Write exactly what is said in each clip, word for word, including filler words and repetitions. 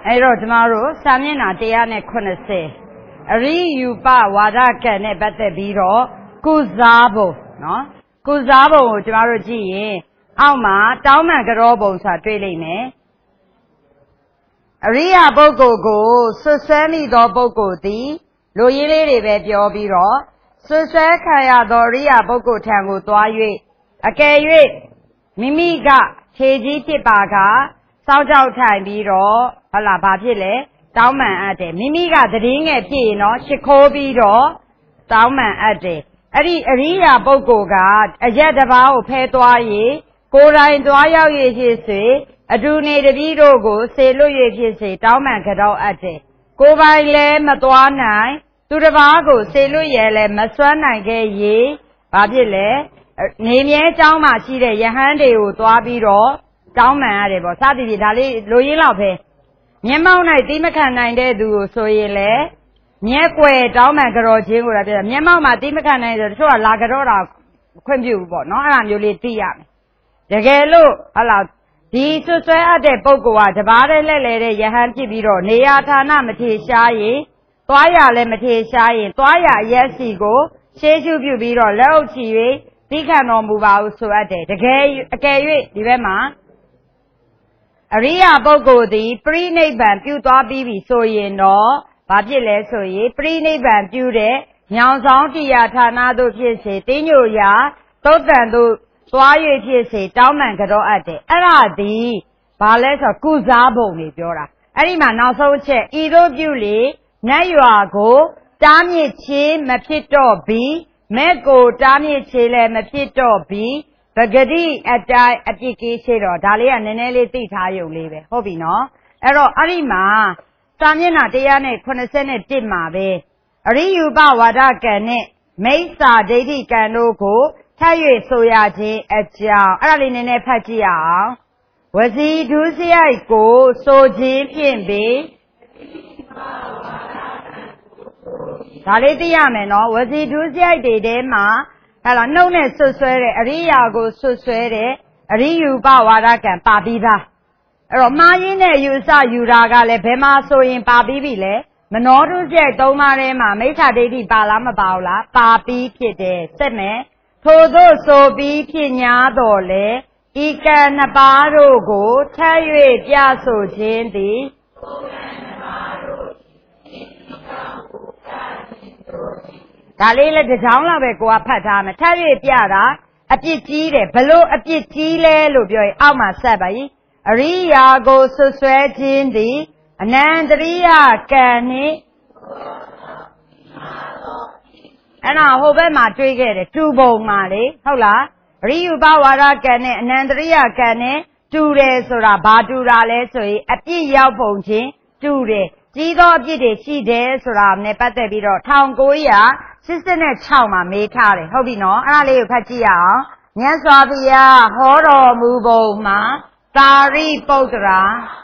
အဲ့တော့ကျွန်တော်တို့စာမျက်နှာone eightyအရိယူပဝါဒကံနဲ့ပတ်သက်ပြီးတော့ကုစားပုံနော်ကုစားပုံကိုကျွန်တော်တို့ကြည့်ရင်အောက်မှာတောင်းပန်ကြောပုံဆိုတာတွေ့လိမ့်မယ်အရိယာပုဂ္ဂိုလ်ကိုဆွဆွဲမိသောပုဂ္ဂိုလ်သည်လူရင်းလေးတွေပဲပြောပြီးတော့ဆွဆွဲခံရသောအရိယာပုဂ္ဂိုလ်ထံကိုသွား၍အကယ်၍မိမိကခြေကြီးဖြစ်ပါကစောက်ကြောက်ထိုင်ပြီးတော့ဟုတ်လားဘာဖြစ်လဲတောင်းပန်အပ်တယ်မိမိကသတင်းငယ်ဖြစ်ရင်တော့ရှ िख ိုးပြီးတော့တောင်းပန်အပ်တယ်အဲ့ဒီအရိယာပုဂ္ဂိုလ်ကအရက်တစ်ပါးကိုဖဲသွား၍ကိုယ်တိုင်သွားရောက်၍ဖြစ်စေအတူနေတပည့်တို့ကိုဆေလွတ်၍ဖြစ်စေတောင်းပန်ကြောက်အပ်တယ်ကိုယ်ပိုင်လည်းမသွားနိုင်သူတစ်ပါးကိုဆေလွတ်ရလည်းမစွမ်းနိုင်ခဲ့ရေဘာဖြစ်လဲနေမြဲเจ้าမှာရှိတဲ့ယဟန်တွေကိုသွားပြီးတော့တောင်းပန်ရတယ်ပေါ့စသည်ဖြင့်ဒါလေးလိုရင်းလောက်ပဲမျက်မှောက်၌တိမခံနိုင်တဲ့သူကိုဆိုရင်လေမျက်ွယ်တောင်းပန်ကြောခြင်းကိုလည်းပြောမျက်မှောက်မှာတိမခံနိုင်ဆိုတချို့ကလာကြောတာခွင့်ပြုဘူးပေါ့နော်အဲ့ဒါမျိုးလေးသိရမယ်တကယ်လို့ဟလာဒီဆွဆွဲအပ်တဲ့ပုဂ္ဂိုလ်ကတပါးတည်းလက်လေတဲ့ယဟန်ဖြစ်ပြီးတော့နေရာဌာနမထေရှားရင်သွားရလည်းမထေရှားရင်သွားရအရက်စီကိုရှေးရှုပြုပြီးတော့လက်အုပ်ချီ၍သိခံတော်မူပါဟုဆိုအပ်တယ်တကယ်အကယ်၍ဒီဘက်မှာအရိယာပုဂ္ဂိုလ်သည်ပြိနိဗ္ဗာန်ပြုသွားပြီးပြီဆိုရင်တော့ဘာဖြစ်လဲဆိုရင်ပြိနိဗ္ဗာန်ပြုတဲ့ညောင်ဆောင်တရားဌာနတို့ဖြစ်စေတင်းညိုရာသုတ်တန်တို့သွား၍ဖြစ်စေတောင်းပန်ကြောအပ်တယ်အဲ့ဒါသည်ဘာလဲဆိုကုစားပုံတွေပြောတာအဲ့ဒီမှာနောက်ဆုံးချက်ဤသို့ပြုလေနတ်ရွာကိုတားမြစ်ခြင်းမဖြစ်တော့ပြီးမဲ့ကိုတားမြစ်ခြင်းလည်းမဖြစ်တော့ပြီးပဂတိအတိုင်းအပြစ်ကြီးရှိတော့ဒါလေးကနည်းနည်းလေးသိထားရုံလေးပဲဟုတ်ပြီနော်အဲ့တော့အဲ့ဒီမှာစာမျက်နှာone eighty-oneမှာပဲအရိယူပဝါဒကံနဲ့မိစ္ဆာဒိဋ္ဌိကံတို့ကိုထပ်၍ဆိုရခြင်းအကြောင်းအဲ့ဒါလေးနည်းနည်းဖတ်ကြည့်ရအောင်ဝစီဒုစရိုက်ကိုဆိုခြင်းဖြင့်ပင်ဒါလေးသိရမယ်နော်ဝစီဒုစရိုက်တွေထဲမှာဟဲ့လားနှုတ်နဲ့ဆွဆွဲတဲ့အရိယာကိုဆွဆွဲတဲ့အရိယူပဝါဒကံပါပြီးသားအဲ့တော့မှားရင်းနဲ့ယူဆယူတာကလည်းဘယ်မှာဆိုရင်ပါပြီးပြီလဲမနောဒုစရိုက်သုံးပါးထဲမှာမိစ္ဆာဒိဋ္ဌိပါလားမပါဘူးလားပါပြီးဖြစ်တယ်စက်မယ်ထို့သောဆိုပြီးဖြစ်냐တော်လေဤကံနှစ်ပါးတို့ကိုထပ်၍ပြဆိုခြင်းသည်ဒါလေးလည်းတစ်ချောင်းလောက်ပဲကိုကဖတ်ထားမယ်ထပ်၍ပြတာအပြစ်ကြီးတယ်ဘလို့အပြစ်ကြီးလဲလို့ပြောရင်အောက်မှာဆက်ပါကြီးအရိယာကိုဆွဆွဲခြင်းသည်အနန္တရိယကံနှင့်အဲ့ဒါဟိုဘက်မှာတွေးခဲ့တယ်တူပုံမှာလေဟုတ်လားအရိယပဝါဒကံနဲ့အနန္တရိယကံနဲ့တူတယ်ဆိုတာဘာတူတာလဲဆိုရင်အပြစ်ရောက်ပုံချင်းတူတယ်ကြီးသောအပြစ်တွေရှိတယ်ဆိုတာနဲ့ပတ်သက်ပြီးတော့one thousand nine hundred eighty-sixမှာမေးထားတယ်ဟုတ်ပြီနော်အဲ့ဒါလေးကိုဖတ်ကြည့်ရအောင်မြတ်စွာဘုရားဟောတော်မူပုံမှာသာရိပုတ္တရာ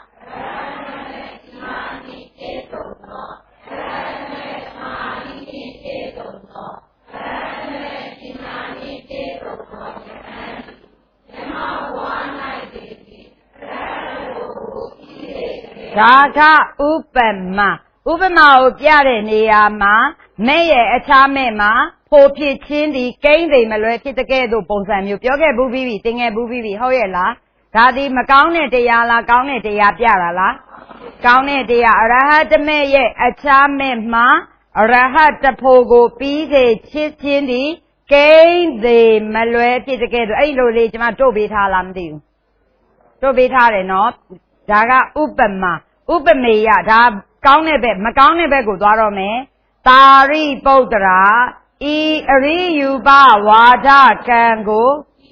ဒါကဥပမာဥပမာကိုပြတဲ့နေရာမှာမဲ့ရဲ့အခြားမဲ့မှာဖိုဖြစ်ချင်းဒီကိန်းတွေမလွဲဖြစ်တဲ့ကဲ့သို့ပုံစံမျိုးပြောခဲ့ဘူးပြီးပြီသင်ခဲ့ဘူးပြီးပြီဟုတ်ရဲ့လားဒါဒီမကောင်းတဲ့တရားလားကောင်းတဲ့တရားပြတာလားကောင်းတဲ့တရားအရဟတမေရဲ့အခြားမဲ့မှာအရဟတဖို့ကိုပြီးစေချစ်ချင်းဒီကိန်းတွေမလွဲဖြစ်တဲ့ကဲ့သို့အဲ့လိုလေးကျွန်မတို့ပေးထားလားမသိဘူးတို့ပေးထားတယ်နော်ဒါကဥပမာဥပမေယဒါကောင်းတဲ့ဘက်မကောင်းတဲ့ဘက်ကိုသွားတော့မယ်သာရိပုတ္တရာဤအရိယူပဝါဒကံကို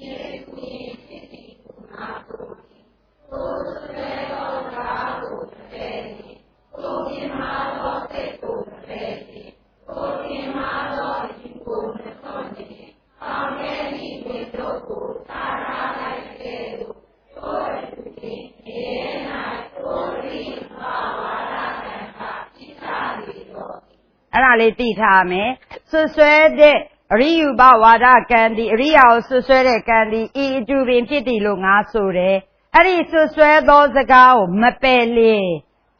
အဲ့ဒါလေးသိထားမယ်ဆွဆွဲတဲ့အရိယူပဝါဒကံဒီအရိယာကိုဆွဆွဲတဲ့ကံဒီဤအတူပင်ဖြစ်သည်လို့ငါဆိုတယ်အဲ့ဒီဆွဆွဲသောစကားကိုမပယ်လျင်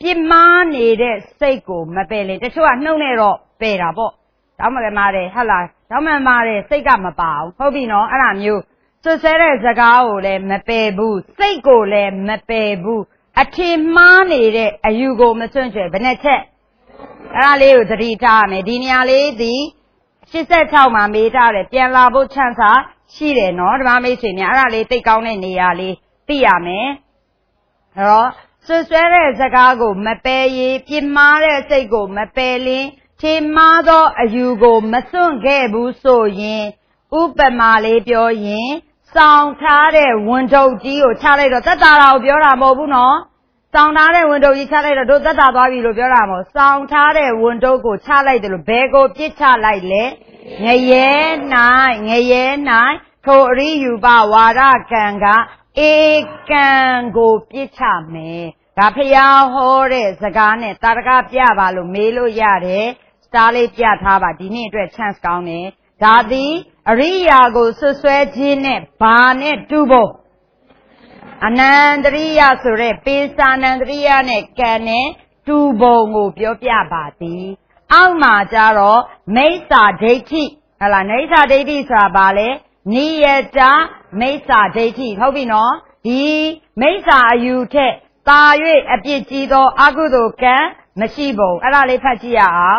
ပြစ်မှားနေတဲ့စိတ်ကိုမပယ်လေတချို့ကနှုတ်နဲ့တော့ပယ်တာပေါ့တောင်းမကမာတယ်ဟုတ်လားတောင်းမမာတယ်စိတ်ကမပါဘူးဟုတ်ပြီနော်အဲ့ဒါမျိုးဆွဆွဲတဲ့စကားကိုလည်းမပယ်ဘူးစိတ်ကိုလည်းမပယ်ဘူးအထင်မှားနေတဲ့အယူကိုမစွန့်ကြွယ်ဘယ်နဲ့ချက်အဲ့ဒါလေးကိုသတိထားရမယ်ဒီနေရာလေးဒီရှစ်ဆယ့်ခြောက်မှာမေးထားတယ်ပြန်လာဖို့ချမ်းသာရှိတယ်နော်ဒီမှာမိတ်ဆွေများအဲ့ဒါလေးသိကောင်းတဲ့နေရာလေးသိရမယ်အဲ့တော့ဆွဆွဲတဲ့စကားကိုမပယ်ရင်ပြစ်မှားတဲ့စိတ်ကိုမပယ်လင်းထင်မှားသောအယူကိုမစွန့်ခဲ့ဘူးဆိုရင်ဥပမာလေးပြောရင်စောင့်ထားတဲ့ဝန်ထုပ်ကြီးကိုချလိုက်တော့သက်သာတာကိုပြောတာမဟုတ်ဘူးနော်စောင့်ထားတဲ့ဝန်ထုပ်ကြီးချလိုက်တော့တို့သက်သာသွားပြီလို့ပြောတာမဟုတ်စောင့်ထားတဲ့ဝန်ထုပ်ကိုချလိုက်တယ်လို့ဘယ်ကိုပြစ်ချလိုက်လဲငရဲ၌ငရဲ၌ထိုအရိယူပဝါဒကံကဧကံကိုပြစ်ချမယ်ဒါဖျားဟောတဲ့စကားနဲ့တာရကပြပါလို့မေးလို့ရတယ်စတားလေးပြထားပါဒီနေ့အတွက် chance ကောင်းတယ်ဒါသည်အရိယာကိုဆွဆွဲခြင်းနဲ့ဘာနဲ့တူဖို့အနန္တရိယဆိုတဲ့ပေစာနန္တရိယနဲ့ကံနဲ့တူပုံကိုပြောပြပါသည်အောက်မှာကျတော့မိစ္ဆာဒိဋ္ဌိဟလာမိစ္ဆာဒိဋ္ဌိဆိုတာဘာလဲနိယတမိစ္ဆာဒိဋ္ဌိဟုတ်ပြီနော်ဒီမိစ္ဆာအယူထက်သာ၍အပြစ်ကြီးသောအကုသိုလ်ကံမရှိပုံအဲ့ဒါလေးဖတ်ကြည့်ရအောင်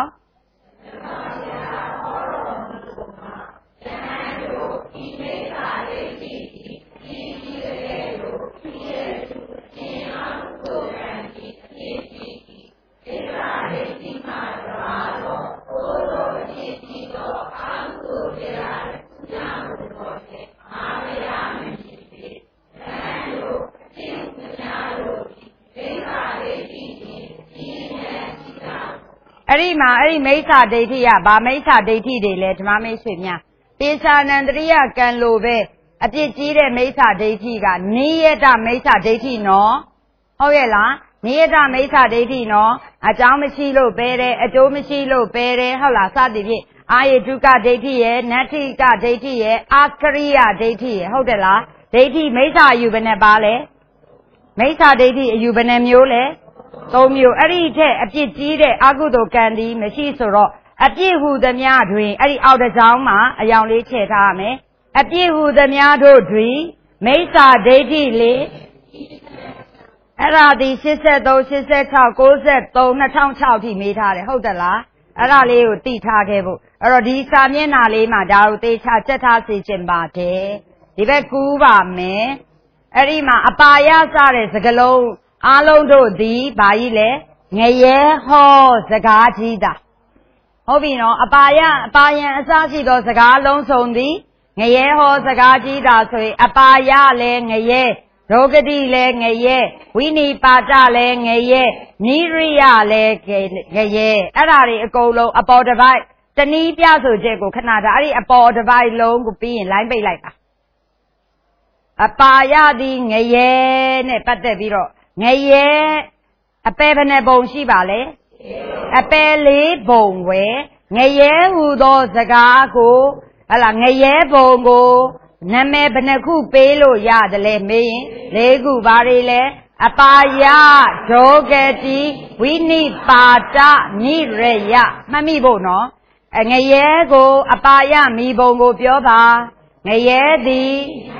အဲ့ဒီမှာအဲ့ဒီမိစ္ဆာဒိဋ္ဌိကဗာမိစ္ဆာဒိဋ္ဌိတွေလဲဓမ္မမိတ်ဆွေများပေချာနန္တရိယကံလိုပဲအပြစ်ကြီးတဲ့မိစ္ဆာဒိဋ္ဌိကနိယတမိစ္ဆာဒိဋ္ဌိနော်ဟုတ်ရဲ့လားနိယတမိစ္ဆာဒိဋ္ဌိနော်အကြောင်းမရှိလို့ပဲတယ်အကျိုးမရှိလို့ပဲတယ်ဟုတ်လားစသည်ဖြင့်အာယေတုကဒိဋ္ဌိရဲ့နတ္ထိကဒိဋ္ဌိရဲ့အာကရိယဒိဋ္ဌိရဲ့ဟုတ်တယ်လားဒိဋ္ဌိမိစ္ဆာအယူဘယ်နဲ့ပါလဲမိစ္ဆာဒိဋ္ဌိအယူဘယ်နဲ့မျိုးလဲသုံးမျိုးအဲ့ဒီထက်အပြစ်ကြီးတဲ့အကုသိုလ်ကံဒီမရှိဆိုတော့အပြစ်ဟူသမျှတွင်အဲ့ဒီအောက်တစ်ကြောင်းမှာအယောင်လေးထည့်ထားရမယ်အပြစ်ဟူသမျှတို့တွင်မိစ္ဆာဒိဋ္ဌိလေအဲ့ဒါဒီရှစ်ဆယ့်သုံး ရှစ်ဆယ့်ခြောက် ကိုးဆယ့်သုံး နှစ်ထောင်ခြောက်ထိမေးထားတယ်ဟုတ်တယ်လားအဲ့ဒါလေးကိုသိထားခဲ့ဖို့အဲ့တော့ဒီစာမျက်နှာလေးမှာဒါကိုသေချာချက်ထားစေချင်ပါတယ်ဒီဘက်ကူးပါမယ်အဲ့ဒီမှာအပါယစတဲ့စကလုံးအားလုံးတို့သည်ဘာကြီးလဲငရဲဟောစကားကြီးတာဟုတ်ပြီနော်အပါယအပါယံအစရှိသောစကားလုံးစုံသည်ငရဲဟောစကားကြီးတာဆိုရင်အပါယလည်းငရဲဒုက္ခတိလည်းငရဲဝိနိပါဒလည်းငရဲနိရိယလည်းငရဲအဲ့ဒါတွေအကုန်လုံးအပေါ်တစ်ပိုက်တနည်းပြဆိုချက်ကိုခဏထားအဲ့ဒီအပေါ်တစ်ပိုက်လုံးကိုပြီးရင်လိုင်းပိတ်လိုက်ပါအပါယသည်ငရဲနဲ့ပတ်သက်ပြီးတော့ငရဲအပယ်ဘယ်နှပုံရှိပါလဲအပယ်လေးပုံဝဲငရဲဟူသောစကားကိုဟလာငရဲပုံကိုနာမည်ဘယ်နှခုပေးလို့ရတယ်လဲမေးရင်လေးခုပါလေလဲအပါယဒုက္ခတိဝိနိပါဒနိရယမှတ်မိဖို့နော်အငရဲကိုအပါယမိပုံကိုပြောပါငရဲသည်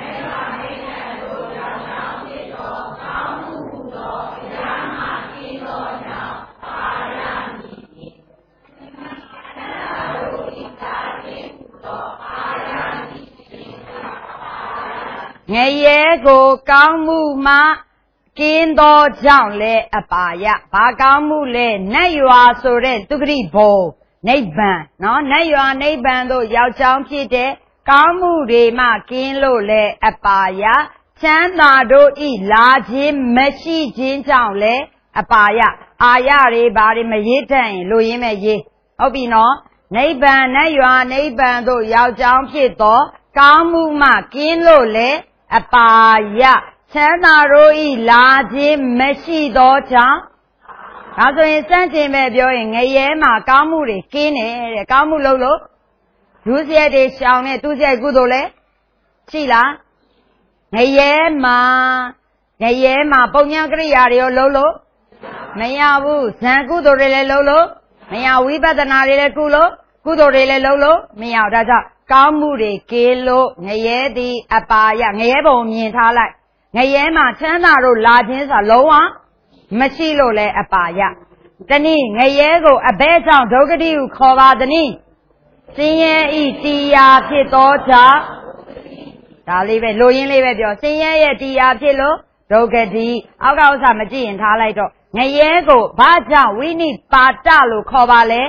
ငရဲကိုကောင်းမှုမှကင်းသောကြောင့်လဲအပါယဘာကောင်းမှုလဲနတ်ရွာဆိုတဲ့သုခတိဘုံနိဗ္ဗာန်နော်နတ်ရွာနိဗ္ဗာန်သို့ရောက်ကြောင်းဖြစ်တဲ့ကောင်းမှုတွေမှကင်းလို့လဲအပါယချမ်းသာတို့ဤလာခြင်းမရှိခြင်းကြောင့်လဲအပါယအာရတွေဘာတွေမရေးတတ်ရင်လိုရင်းမဲ့ရေးဟုတ်ပြီနော်နိဗ္ဗာန်နတ်ရွာနိဗ္ဗာန်သို့ရောက်ကြောင်းဖြစ်သောကောင်းမှုမှကင်းလို့လဲအပါယချမ်းသာတို့ဤလာခြင်းမရှိသောကြောင့်ဒါဆိုရင်စန့်ကျင်ပဲပြောရင်ငရဲမှာကောင်းမှုတွေကင်းတယ်တဲ့ကောင်းမှုလုပ်လို့ဒုစရိုက်တွေရှောင်တဲ့သူစရိုက်ကုသိုလ်လဲရှိလားငရဲမှာငရဲမှာပုံညာကရိယာတွေရောလုပ်လို့မရဘူးဇံကုသိုလ်တွေလည်းလုံးလို့မရဝိပဿနာတွေလည်းကုလို့ကုသိုလ်တွေလည်းလုံးလို့မရဒါကြောင့်ကောင်းမှုတွေကင်းလို့ငရဲသည်အပါယငရဲဘုံမြင်ထားလိုက်ငရဲမှာချမ်းသာတို့လာခြင်းဆိုတာလုံးဝမရှိလို့လဲအပါယတနည်းငရဲကိုအဘဲကြောင့်ဒုက္ခတိဟုခေါ်ပါသည်စင်ရဲဤတရားဖြစ်သောကြောင့်ဒါလေးပဲလိုရင်းလေးပဲပြောစင်ရဲရဲ့တရားဖြစ်လို့ဒုက္ခတိအောက်ကဥစ္စာမကြည့်ရင်ထားလိုက်တော့ငရဲကိုဘာကြောင့်ဝိနိပါဒလို့ခေါ်ပါလဲ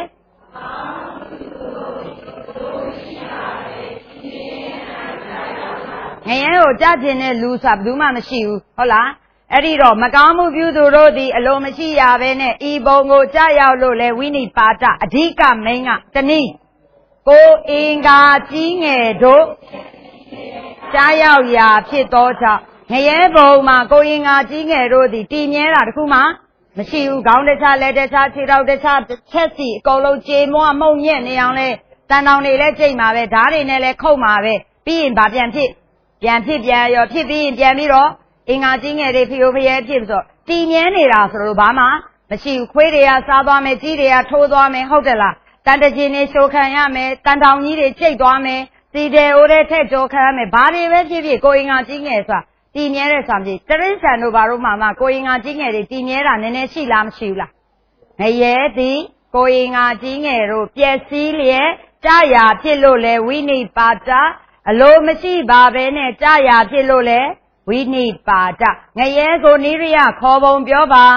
ငရဲကိုကြားကျင်တဲ့လူဆိုတာဘယ်သူမှမရှိဘူးဟုတ်လားအဲ့ဒီတော့မကောင်းမှုပြုသူတို့သည်အလိုမရှိရဘဲနဲ့ဤဘုံကိုကြားရောက်လို့လဲဝိနိပါဒအဓိကမိန်ကတနည်းကိုအင်္ဂါကြီးငယ်တို့ကြားရောက်ရာဖြစ်သောကြောင့်ငရဲဘုံမှာကိုအင်္ဂါကြီးငယ်တို့သည်တည်မြဲတာတခုမှမရှိဘူးခေါင်းတခြားလက်တခြားခြေထောက်တခြားချက်စီအကုန်လုံးကြေမွားမှုန့်ညက်နေအောင်လဲတန်တောင်တွေလည်းကြိတ်မှာပဲဓာတ်တွေနဲ့လည်းခုတ်မှာပဲပြီးရင်ဗာပြန်ဖြစ်ပြန်ဖြစ်ပြန်ရောဖြစ်ပြီးရင်ပြန်ပြီးတော့အင်္ဂါကြီးငယ်တွေဖျို့ဖျဲဖြစ်ဆိုတည်မြဲနေတာဆိုလို့ဘာမှမရှိဘူးခွေးတွေကစားသွားမယ်ကြီးတွေကထိုးသွားမယ်ဟုတ်တယ်လားတန်တကျင်တွေရှိုးခံရမယ်တန်တောင်ကြီးတွေကျိတ်သွားမယ်စီတယ်အိုးတဲ့ထက်ကြောခံရမယ်ဘာတွေပဲဖြစ်ဖြစ်ကိုအင်္ဂါကြီးငယ်ဆိုတာတည်မြဲတဲ့ဆံပြေတရိစ္ဆာန်တို့ဘာလို့မှမှကိုအင်္ဂါကြီးငယ်တွေတည်မြဲတာနည်းနည်းရှိလားမရှိဘူးလားငရဲသည်ကိုအင်္ဂါကြီးငယ်တို့ပျက်စီးလျက်ကြာရာဖြစ်လို့လဲဝိနိပါဒအလိုမရှိပါပဲနဲ့ကြာရာဖြစ်လို့လဲဝိနိပါဒငရဲကိုနိရိယခေါ်ပုံပြောပါ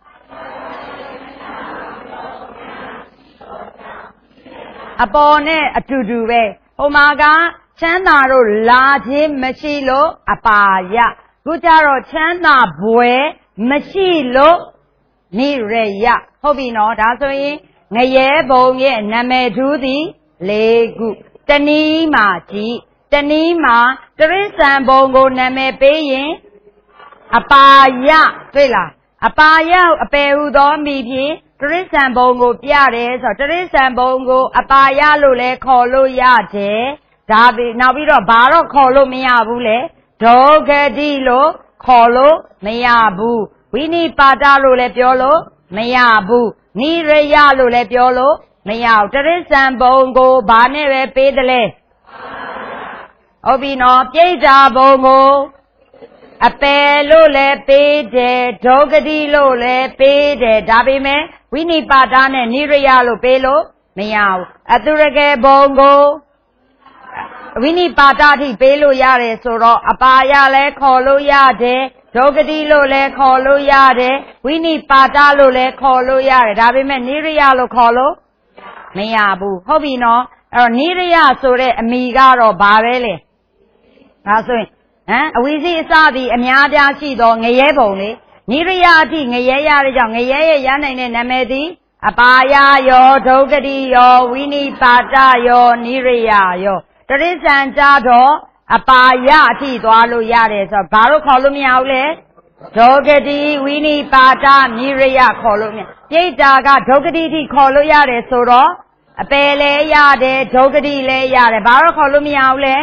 အပေါ်နဲ့အတူတူပဲဟိုမှာကချမ်းသာတို့လာခြင်းမရှိလို့အပါယခုကြတော့ချမ်းသာဘွယ်မရှိလို့နိရိယဟုတ်ပြီနော်ဒါဆိုရင်ငရဲဘုံရဲ့နာမည်ထူးသည်လေးခုတနည်းမှာကြည့်တနည်းမှာတရိစ္ဆာန်ဘုံကိုနာမည်ပေးရင်အပါယတွေ့လားအပါယအပယ်ဟူသောမိဖြင့်တရိစ္ဆာန်ဘုံကိုပြတယ်ဆိုတော့တရိစ္ဆာန်ဘုံကိုအပါယလို့လဲခေါ်လို့ရတယ်ဒါပြီးနောက်ပြီးတော့ဘာတော့ခေါ်လို့မရဘူးလေဒုက္ခတိလို့ခေါ်လို့မရဘူးဝိနိပါဒလို့လည်းပြောလို့မရဘူးနိရိယလို့လည်းပြောလို့မရဘူးတရိစ္ဆာန်ဘုံကိုဘာနဲ့ပဲပေးတယ်လဲဟုတ်ပြီနော်ပြိဋ္ဌာဘုံကိုအပယ်လို့လည်းပေးတယ်ဒုက္ခတိလို့လည်းပေးတယ်ဒါပေမဲ့ဝိနိပါဒနဲ့နိရိယလို့ပေးလို့မရဘူးအတုရကေဘုံကိုဝိနိပါဒအထိပေးလို့ရတယ်ဆိုတော့အပါယလည်းခေါ်လို့ရတယ်ဒုက္ခတိလို့လည်းခေါ်လို့ရတယ်ဝိနိပါဒလို့လည်းခေါ်လို့ရတယ်ဒါပေမဲ့နိရိယလို့ခေါ်လို့မရဘူးဟုတ်ပြီနော်အဲ့တော့နိရိယဆိုတဲ့အမိကတော့ဘာပဲလဲဒါဆိုရင်ဟမ်အဝိဇ္ဇိအစသည်အများပြားရှိသောငရဲဘုံလေနိရိယအထိငရဲရတဲ့ကြောင့်ငရဲရဲ့ရနိုင်တဲ့နာမည်သည်အပါယယောဒုက္ခတိယောဝိနိပါဒယောနိရိယယောတရိစ္ဆာန်ကြတော့အပါယအထိသွားလို့ရတယ်ဆိုတော့ဘာလို့ခေါ်လို့မရဘူးလဲဒုက္ခတိဝိနိပါဒနိရိယခေါ်လို့မရပြိဋ္ဌာကဒုက္ခတိအထိခေါ်လို့ရတယ်ဆိုတော့အပယ်လည်းရတယ်ဒုက္ခတိလည်းရတယ်ဘာလို့ခေါ်လို့မရဘူးလဲ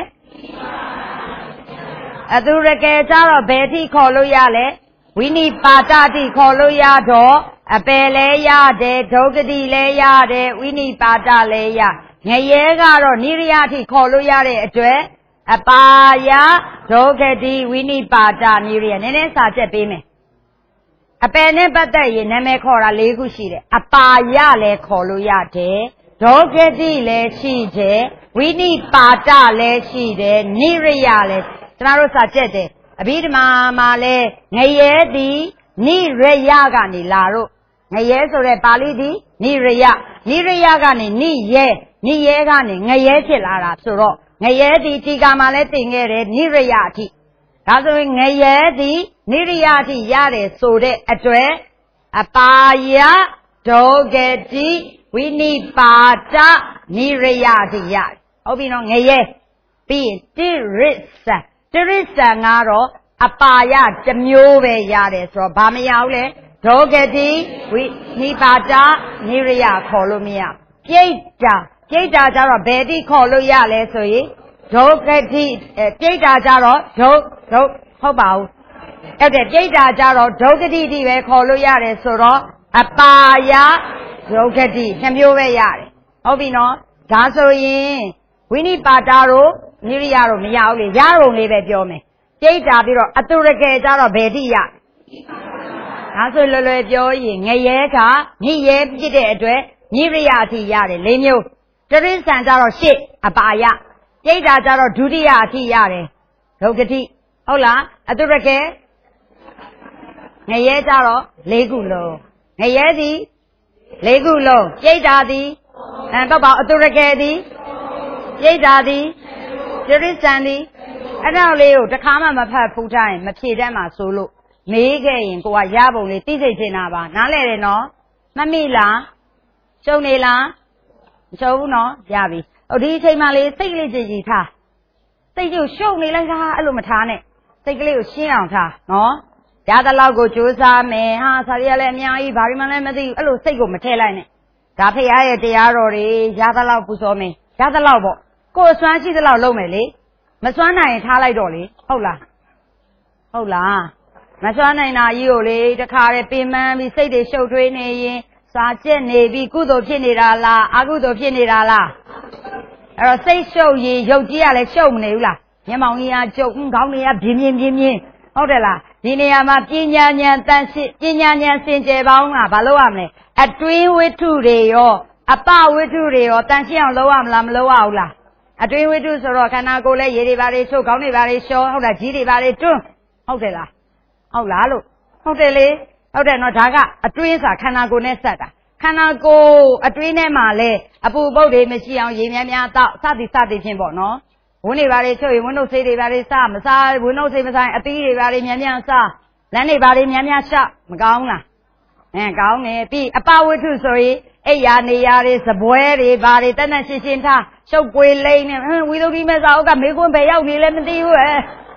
အသူရကယ်ကြတော့ဘယ်ထိခေါ်လို့ရလဲဝိနိပါဒတိခေါ်လို့ရတော့အပယ်လည်းရတယ်ဒုက္ခတိလည်းရတယ်ဝိနိပါဒလည်းရငရဲကတော့နိရိယတိခေါ်လို့ရတဲ့အတွက်အပါယဒုက္ခတိဝိနိပါဒနိရိယနည်းနည်းစာချက်ပေးမယ်အပယ်နဲ့ပတ်သက်ရင်နာမည်ခေါ်တာ၄ခုရှိတယ်အပါယလည်းခေါ်လို့ရတယ်ဒုက္ခတိလည်းရှိတယ်ဝိနိပါဒလည်းရှိတယ်နိရိယလည်းကျွန်တော်တို့စာချက်တယ်အဘိဓမ္မာမှာလဲငရဲသည်နိရိယကနေလာတော့ငရဲဆိုတဲ့ပါဠိသည်နိရိယနိရိယကနေနိရဲနိရဲကနေငရဲဖြစ်လာတာဆိုတော့ငရဲသည်ဒီကမှာလဲတင်ခဲ့တယ်နိရိယအထိဒါဆိုရင်ငရဲသည်နိရိယအထိရတယ်ဆိုတဲ့အတွက်အပါယဒုက္ခတိဝိနိပါဒနိရိယအထိရတယ်ဟုတ်ပြီနော်ငရဲပြီးရင်တိရစ္ဆာတိရစ္ဆာန်ကတော့အပါယတစ်မျိုးပဲရတယ်ဆိုတော့ဘာမရဘူးလဲဒုက္ခတိဝိနိပါဒနိရိယခေါ်လို့မရပြိဋ္ဌာပြိဋ္ဌာကြတော့ဘယ်တိခေါ်လို့ရလဲဆိုရင်ဒုက္ခတိပြိဋ္ဌာကြတော့ဒုဒုဟုတ်ပါဘူးအဲ့ဒါပြိဋ္ဌာကြတော့ဒုက္ခတိတိပဲခေါ်လို့ရတယ်ဆိုတော့အပါယဒုက္ခတိနှမျိုးပဲရတယ်ဟုတ်ပြီနော်ဒါဆိုရင်ဝိနိပါတာတို့နိရိယတို့မရဘူးလေရရုံလေးပဲပြောမယ်ပြိတ္တာပြီးတော့အတုရကေကြတော့ဘယ်တိရဒါဆိုလွယ်လွယ်ပြောရင်ငရဲကညရဲပြစ်တဲ့အတွက်နိရိယအထိရတယ်၄မျိုးတရိစ္ဆာန်ကြတော့ရှစ်အပါယပြိတ္တာကြတော့ဒုတိယအထိရတယ်ဒုက္ခတိဟုတ်လားအတုရကေငရဲကြတော့၄ခုလုံးငရဲသည်၄ခုလုံးပြိတ္တာသည်အဲတော့ပါအတုရကေသည်ပြိတ္တာသည်တရိစ္ဆာန်သည်အဲ့တော့လေးကိုတစ်ခါမှမဖတ်ဖူးထားရင်မဖြေတတ်မှဆိုလို့မေးခဲ့ရင်ကိုကရပုံလေးသိစိတ်ချင်တာပါနားလဲတယ်နော်မမိလားရှုံနေလားမရှုံဘူးနော်ရပြီဟိုဒီအချိန်မှလေးစိတ်ကလေးကြည်ကြည်ထားစိတ်ကိုရှုံနေလိုက်တာအဲ့လိုမထားနဲ့စိတ်ကလေးကိုရှင်းအောင်ထားနော်ရသလောက်ကိုကြိုးစားမယ်ဟာဆရာကြီးလည်းအများကြီးဘာမှလည်းမသိဘူးအဲ့လိုစိတ်ကိုမထည့်လိုက်နဲ့ဒါဖေရရဲ့တရားတော်တွေရသလောက်ပူဇော်မယ်ရသလောက်ပေါ့ကိုယ်စွမ်းရှိသလောက်လုပ်မယ်လေမစွမ်းနိုင်ရင်ထားလိုက်တော့လေဟုတ်လားဟုတ်လားမစွမ်းနိုင်တာကြီးကိုလေတခါတည်းပင်ပန်းပြီးစိတ်တွေရှုပ်ထွေးနေရင်စာကျက်နေပြီးကုသိုလ်ဖြစ်နေတာလားအကုသိုလ်ဖြစ်နေတာလားအဲ့တော့စိတ်ရှုပ်ရင်ရုပ်ကြီးကလည်းရှုပ်မနေဘူးလားမျက်မှောင်ကြီးကကျုပ်ခေါင်းတွေကပြင်းပြင်းပြင်းပြင်းဟုတ်တယ်လားဒီနေရာမှာပညာဉာဏ်တန်ရှင်းပညာဉာဏ်စင်ကြယ်ပေါင်းကဘာလို့ရမလဲအတွင်းဝိတ္ထုတွေရောအပဝိတ္ထုတွေရောတန်ရှင်းအောင်လုပ်ရမလားမလုပ်ရဘူးလားအတွင်းဝိတ္ထုဆိုတော့ခန္ဓာကိုယ်လည်းရေတွေပါတွေချုပ်ခေါင်းတွေပါတွေရှောဟုတ်လားကြီးတွေပါတွေတွန်းဟုတ်တယ်လားဟုတ်လားလို့ဟုတ်တယ်လေဟုတ်တယ်နော်ဒါကအတွင်းစာခန္ဓာကိုယ်နဲ့ဆက်တာခန္ဓာကိုယ်အတွင်းထဲမှာလဲအပူပုတ်တွေမရှိအောင်ရေများများတောက်စသည်စသည်ဖြင့်ပေါ့နော်ဝန်းတွေပါတွေချုပ်ရင်ဝန်းတို့ဆေးတွေပါတွေစမစားဝန်းတို့ဆေးမစားရင်အသီးတွေပါတွေများများစားလမ်းတွေပါတွေများများရှောက်မကောင်းလားအဲကောင်းတယ်ပြီးအပဝိတ္ထုဆိုရင်အိယာနေရာတွေစပွဲတွေဘာတွေတက်တက်ရှင်းရှင်းထားရှုပ်ပွေလိမ့်နေဟမ်ဝီသုဒ္ဓိမေသာဥက္ကမေကွန်းဘယ်ရောက်နေလဲမသိဘူးဟဲ့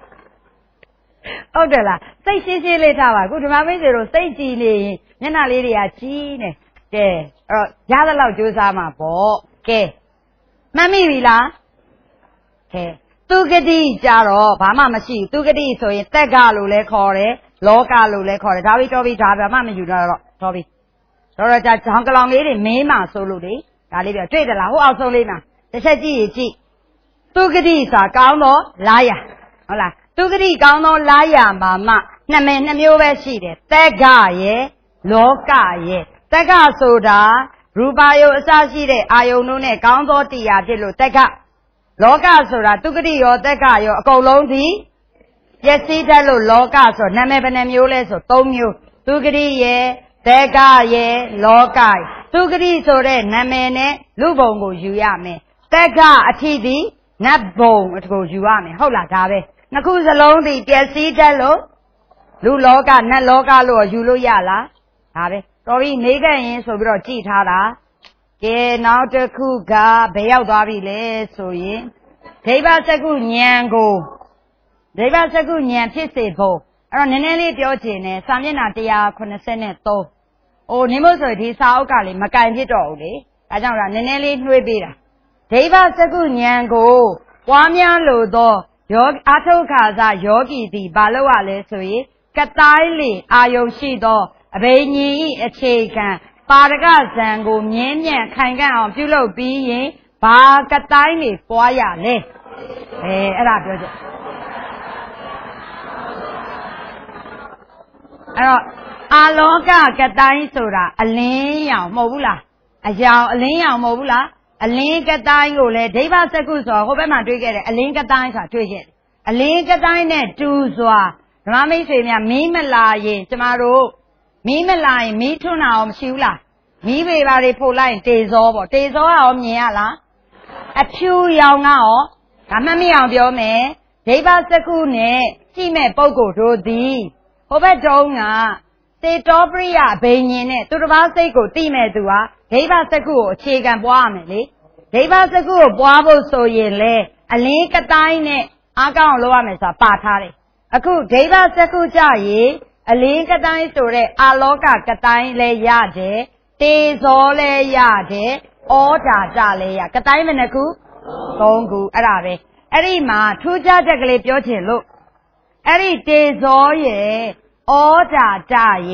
ဟုတ်တယ်လားစိတ်ရှင်းရှင်းလေးထားပါခုဓမ္မမိတ်ဆွေတို့စိတ်ကြည်နေရင်မျက်နှာလေးတွေကကြီးနေကဲအဲ့တော့ရသလောက်ကြိုးစားမှာပေါ့ကဲမှတ်မိပြီလားကဲသူဂတိကြတော့ဘာမှမရှိဘူးသူဂတိဆိုရင်တက်ကလို့လဲခေါ်တယ်လောကလို့လဲခေါ်တယ်ဒါပြီးတော့ပြီးဒါဘာမှမယူတော့တော့တော့ပြီးတော့တော့じゃဂျောင်းကလောင်လေးတွေမင်းမှဆိုလို့လေဒါလေးပြောတွေ့တယ်လားဟိုအောက်ဆုံးလေးမှာတစ်ချက်ကြည့်ရင်ကြည့်သူဂတိဆိုတာကောင်းတော့လားရဟုတ်လားသူဂတိကောင်းသောလားရမှာမှနှစ်မယ်နှစ်မျိုးပဲရှိတယ်တက်ကရဲ့လောကရဲ့တက်ကဆိုတာရူပါယုအစရှိတဲ့အာယုန်တို့နဲ့ကောင်းသောတရားဖြစ်လို့တက်ကလောကဆိုတာသူဂတိရောတက်ကရောအကုန်လုံးဒီပျက်စီးတတ်လို့လောကဆိုနာမည်ဘယ်နှမျိုးလဲဆိုသုံးမျိုးသူဂတိရဲ့တက်ကရဲ့လောကရဲ့သူဂတိဆိုတဲ့နာမည်နဲ့လူဘုံကိုယူရမယ်တက်ကအထီးဒီနတ်ဘုံကိုယူရမယ်ဟုတ်လားဒါပဲနှစ်ခုစလုံးဒီပျက်စီးတတ်လို့လူလောကနတ်လောကလို့ယူလို့ရလားဒါပဲတော်ပြီနေခဲ့ရင်ဆိုပြီးတော့ကြည်ထားတာကဲနောက်တစ်ခုကဘယ်ရောက်သွားပြီလဲဆိုရင်ဒိဗ္ဗစကုဉာဏ်ကိုဒိဗ္ဗစကုဉာဏ်ဖြစ်စေဖို့အဲ့တော့နည်းနည်းလေးပြောချင်တယ်စာမျက်နှာone eighty-threeအိုနေမို့ဆိုဒီစာအုပ်ကလေမကင်ဖြစ်တော့ဘူးလေဒါကြောင့်ဒါနည်းနည်းလေးနှွေးပေးတာဒိဗ္ဗစကုဉာဏ်ကိုပွားများလို့သောယောအာထုခါစယောဂီသည်ဘာလို့ ရလဲဆိုရင်ကတိုင်းလေအာယုံရှိသောအဘိညာဉ်ဤအခြေခံပါရကဇံကိုမြင်းမြတ်ခိုင်ခံ့အောင်ပြုလုပ်ပြီးရင်ဘာကတိုင်းလေပွားရလဲအဲအဲ့ဒါပြောချက်အဲ့တော့အာလောကကတိုင်းဆိုတာအလင်းရောင်မဟုတ်ဘူးလားအယောင်အလင်းရောင်မဟုတ်ဘူးလားအလင်းကတိုင်းကိုလည်းဒိဗ္ဗစကုဆိုဟိုဘက်မှာတွေ့ခဲ့တယ်အလင်းကတိုင်းဆိုတာတွေ့ခဲ့တယ်အလင်းကတိုင်းနဲ့တူစွာဓမ္မမိတ်ဆွေများမီးမလာရင်ကျမတို့မီးမလာရင်မီးထွန်းတာအောင်မရှိဘူးလားမီးပေပါတွေဖို့လိုက်ရင်တေဇောပေါ့တေဇောကရောမြင်ရလားအဖြူရောင်ကရောဒါမှတ်မိအောင်ပြောမယ်ဒိဗ္ဗစကုနဲ့ကြည့်မဲ့ပုဂ္ဂိုလ်တို့သည်ဟိုဘက်တုံးကစေတောပရိယဘိညာဉ်နဲ့သူတစ်ပါးစိတ်ကိုသိမဲ့သူဟာဒိဗ္ဗစကုကိုအခြေခံပွားရမယ်လေဒိဗ္ဗစကုကိုပွားဖို့ဆိုရင်လေအလင်းကတိုင်းနဲ့အားကောင်းအောင်လုပ်ရမယ်ဆိုတာပါထားတယ်အခုဒိဗ္ဗစကုကြရင်အလင်းကတိုင်းဆိုတဲ့အာလောကကတိုင်းလည်းရတယ်တေဇောလည်းရတယ်ဩဒါကြလည်းရကတိုင်းမနှစ်ခုသုံးခုအဲ့ဒါပဲအဲ့ဒီမှာထူးခြားချက်ကလေးပြောချင်လို့အဲ့ဒီတေဇောရဲ့ဩဒါကြရဲ့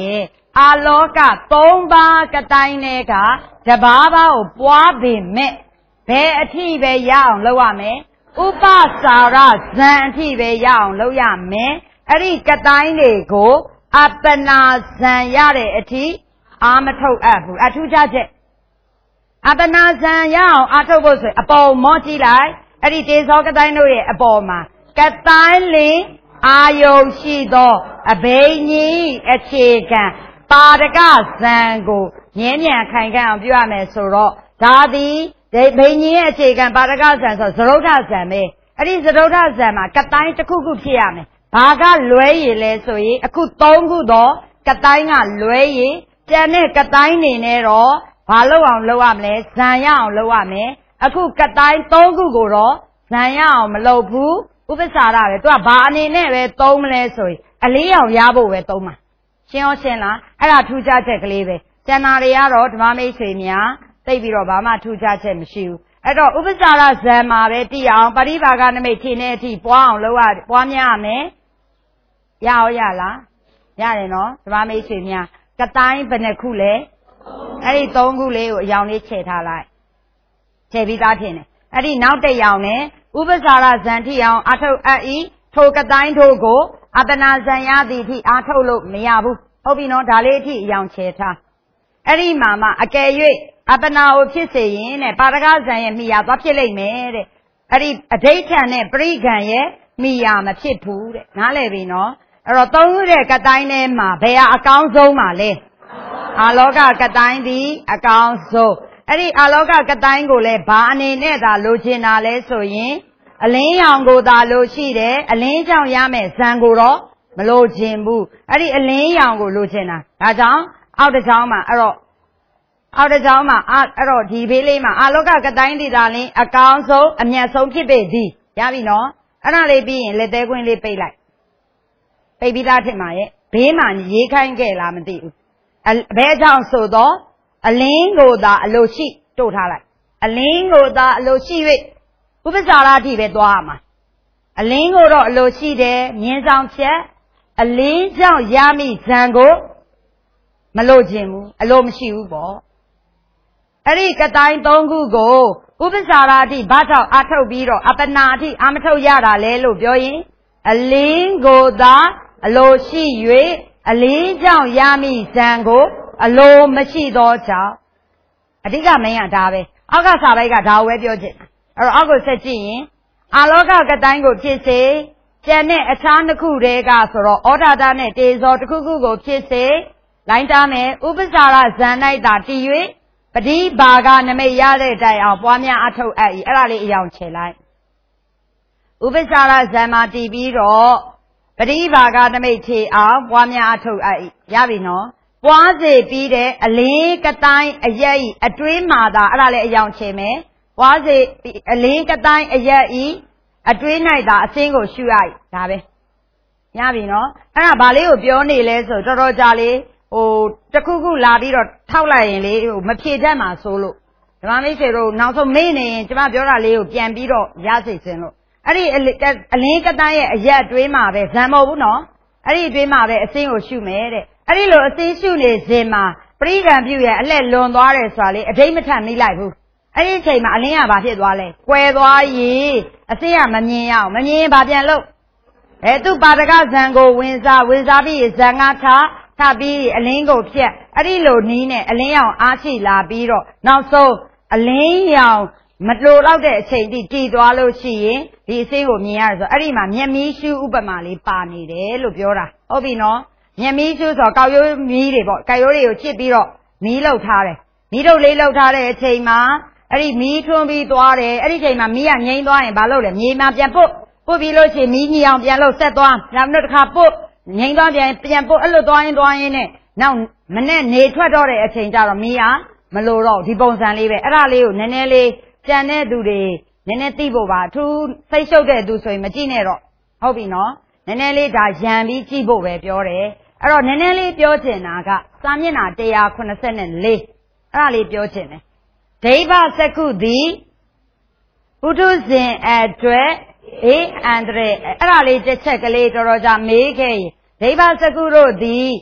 အာလောကသုံးပါးကတိုင်းနဲ့ကတဘာဘာကိုပွားပေမဲ့ဘယ်အထိပဲရအောင်လုပ်ရမယ်ဥပစာရဇံအထိပဲရအောင်လုပ်ရမယ်အဲ့ဒီကတိုင်းတွေကိုအပနာဇံရတဲ့အထိအာမထုတ်အပ်ဘူးအထူးခြားချက်အပနာဇံရအောင်အာထုတ်ဖို့ဆိုရင်အပေါ်မော့ကြည့်လိုက်အဲ့ဒီတေဇောကတိုင်းတို့ရဲ့အပေါ်မှာကတိုင်းလင်အာယုံရှိသောအဘိညာဉ်အခြေခံပါဒကဇံကိုမြဲမြံခိုင်ခံ့အောင်ပြုရမယ်ဆိုတော့ဒါသည်ဒီဘိညာဉ်ရဲ့အခြေခံပါဒကဇံဆိုသရုဒ္ဓဇံပဲအဲ့ဒီသရုဒ္ဓဇံမှာကတိုင်းတစ်ခုခုဖြစ်ရမယ်ဘာကလွဲရည်လဲဆိုရင်အခုသုံးခုတော့ကတိုင်းကလွဲရည်ကျန်တဲ့ကတိုင်းနေနဲ့တော့ဘာလုပ်အောင်လုပ်ရမလဲဇံရအောင်လုပ်ရမယ်အခုကတိုင်းသုံးခုကိုတော့ဇံရအောင်မလုပ်ဘူးဥပ္ပစာရပဲသူကဘာအနေနဲ့ပဲသုံးမလဲဆိုရင်အလေးအောင်ရဖို့ပဲသုံးမှာရှင်းရောရှင်းလားအဲ့ဒါထူးခြားချက်ကလေးပဲကျန်တာတွေကတော့ဓမ္မမိတ်ဆွေများသိပြီးတော့ဘာမှထူးခြားချက်မရှိဘူးအဲ့တော့ဥပ္ပစာရဇံမှာပဲတည်အောင်ပရိဘာဂနမိတ်ထင်တဲ့အထိပွားအောင်လုပ်ရပွားများရမယ်ရအောင်ရလားရတယ်နော်ဓမ္မမိတ်ဆွေများကတိုင်းဘယ်နှခုလဲအဲ့ဒီသုံးခုလေးကိုအယောင်လေးခြေထားလိုက်ခြေပြီးသားထင်တယ်အဲ့ဒီနောက်တစ်ယောင်နဲ့ဥပ္ပစာရဇံထိအောင်အထုတ်အပ်ဤထိုကတိုင်းထိုကိုအပနာဇံရသည်ထိအာထုတ်လို့မရဘူးဟုတ်ပြီနော်ဒါလေးအထိအယောင်ခြေထားအဲ့ဒီမှာမှအကယ်၍အပနာကိုဖြစ်စေရင်တဲ့ပါရဂဇံရဲ့မိယာသွားဖြစ်လိမ့်မယ်တဲ့အဲ့ဒီအဋိဋ္ဌံနဲ့ပရိက္ခံရဲ့မိယာမဖြစ်ဘူးတဲ့နားလည်ပြီနော်အဲ့တော့သုံးခုတဲ့ကတိုင်းထဲမှာဘယ်ဟာအကောင်းဆုံးပါလဲအာလောကကတိုင်းသည်အကောင်းဆုံးအဲ့ဒီအာလောကကတိုင်းကိုလည်းဘာအနေနဲ့သာလိုချင်တာလဲဆိုရင်အလင်းရောင်ကိုသာလိုရှိတယ်အလင်းကြောင့်ရမယ်ဇံကိုတော့မလိုချင်ဘူးအဲ့ဒီအလင်းရောင်ကိုလိုချင်တာဒါကြောင့်အောက်တစ်ချောင်းမှာအဲ့တော့အောက်တစ်ချောင်းမှာအဲ့တော့ဒီဘေးလေးမှာအာလောကကတိုင်းဒေတာလင်းအကောင်းဆုံးအမြတ်ဆုံးဖြစ်ပေသည်ရပြီနော်အဲ့ဒါလေးပြီးရင်လက်သေးခွင်းလေးပိတ်လိုက်ပိတ်ပြီးသားထင်ပါရဲ့ဘေးမှာရေးခိုင်းခဲ့လားမသိဘူးဘဲကြောင့်ဆိုတော့အလင်းကိုသာအလိုရှိတို့ထားလိုက်အလင်းကိုသာအလိုရှိ၍ဥပ္ပစာရအထိပဲသွားရမှာအလင်းကိုတော့အလိုရှိတယ်မြင်းဆောင်ဖြတ်အလင်းကြောင့်ရမိဇံကိုမလိုချင်ဘူးအလိုမရှိဘူးပေါ့အဲ့ဒီကတိုင်းသုံးခုကိုဥပ္ပစာရအထိဘာကြောင့်အထုတ်ပြီးတော့အပနာအထိအာမထုတ်ရတာလဲလို့ပြောရင်အလင်းကိုသာအလိုရှိ၍အလင်းကြောင့်ရမိဇံကိုအလိုမရှိသောကြောင့်အဓိကမင်းကဒါပဲအောက်ကစာပိုက်ကဒါကိုပဲပြောချင်တာအဲ့တော့အောက်ကိုဆက်ကြည့်ရင်အာလောကကတိုင်းကိုဖြစ်စေကျန်တဲ့အခြားနှစ်ခုတည်းကဆိုတော့ဩဒါဒနဲ့တေဇောတစ်ခုခုကိုဖြစ်စေလိုင်းတာမယ်ဥပ္ပစာရဇံ၌သာတည်၍ပဋိဘာဂနမိတ်ရတဲ့တိုင်အောင်ပွားများအထုတ်အပ်၏အဲ့ဒါလေးအယောင်ချေလိုက်ဥပ္ပစာရဇံမှာတည်ပြီးတော့ပဋိဘာဂနမိတ်ချေအောင်ပွားများအထုတ်အပ်၏ရပြီနော်ပွားစေပြီးတဲ့အလင်းကတိုင်းအရက်ဤအတွင်းမှာသာအဲ့ဒါလည်းအယောင်ချေမယ်ပွားစေအလင်းကတိုင်းအရက်ဤအတွင်း၌သာအစင်းကိုရှုရ၏ဒါပဲရပြီနော်အဲ့ဒါဘာလေးကိုပြောနေလဲဆိုတော်တော်ကြာလေးဟိုတခုခုလာပြီးတော့ထောက်လိုက်ရင်လေဟိုမဖြေတတ်မှာဆိုလို့ဓမ္မမိတ်ဆွေတို့နောက်ဆုံးမေ့နေရင်ကျမပြောတာလေးကိုပြန်ပြီးတော့ရစိတ်စင်လို့အဲ့ဒီအလင်းကတိုင်းရဲ့အရက်အတွင်းမှာပဲဇံမဟုတ်ဘူးနော်အဲ့ဒီအတွင်းမှာပဲအစင်းကိုရှုမယ်တဲ့အဲ့ဒီလိုအစင်းရှုနေစဉ်မှာပရိကံပြုရဲ့အလက်လွန်သွားတယ်ဆိုတာလေအဓိမ္မထမိလိုက်ဘူးအဲ့ဒီအချိန်မှာအလင်းကဘာဖြစ်သွားလဲကွယ်သွားရင်အစင်းကမမြင်ရအောင်မမြင်ရင်ဘာပြန်လုပ်အဲသူပါဒကဇံကိုဝင်စားဝင်စားပြီးဇံကထားထပြီးအလင်းကိုဖြတ်အဲ့ဒီလိုနီးနဲ့အလင်းရောင်အားချိလာပြီးတော့နောက်ဆုံးအလင်းရောင်မလိုတော့တဲ့အချိန်ထိတည်သွားလို့ရှိရင်ဒီအစင်းကိုမြင်ရတယ်ဆိုအဲ့ဒီမှာမျက်မီးရှုဥပမာလေးပါနေတယ်လို့ပြောတာဟုတ်ပြီနော်မျက်မီးရှုဆိုကောက်ရိုးမီးတွေပေါ့ကောက်ရိုးတွေကိုချစ်ပြီးတော့မီးလောက်ထားတယ်မီးထုတ်လေးလောက်ထားတဲ့အချိန်မှာအဲ့ဒီမီးထွန်းပြီးသွားတယ်အဲ့ဒီချိန်မှာမီးကငြိမ်းသွားရင်ဘာလုပ်လဲမြေမှာပြန်ပုတ်ပုတ်ပြီးလို့ရှိရင်မီးကြီးအောင်ပြန်လို့ဆက်သွားနောက်တစ်ခါပုတ်ငြိမ်းသွားပြန်ပြန်ပုတ်အဲ့လိုသွားရင်သွားရင်နဲ့နောက်မနဲ့နေထွက်တော့တဲ့အချိန်ကျတော့မီးကမလိုတော့ဒီပုံစံလေးပဲအဲ့ဒါလေးကိုနည်းနည်းလေးကြံတဲ့သူတွေနည်းနည်းသိဖို့ပါအထူးစိတ်ရှုပ်တဲ့သူဆိုရင်မကြည့်နဲ့တော့ဟုတ်ပြီနော်နည်းနည်းလေးဒါရံပြီးကြည့်ဖို့ပဲပြောတယ်အဲ့တော့နည်းနည်းလေးပြောချင်တာကစာမျက်နှာone eighty-fourအဲ့ဒါလေးပြောချင်တယ်ဒိဗ္ဗစက္ခုသည်ပုထုဇဉ်အတွက်အေးအန္တရာယ်အဲ့ဒါလေးတစ်ချက်ကလေးတော်တော်ကြာမေးခဲ့ရင်ဒိဗ္ဗစက္ခုတို့သည်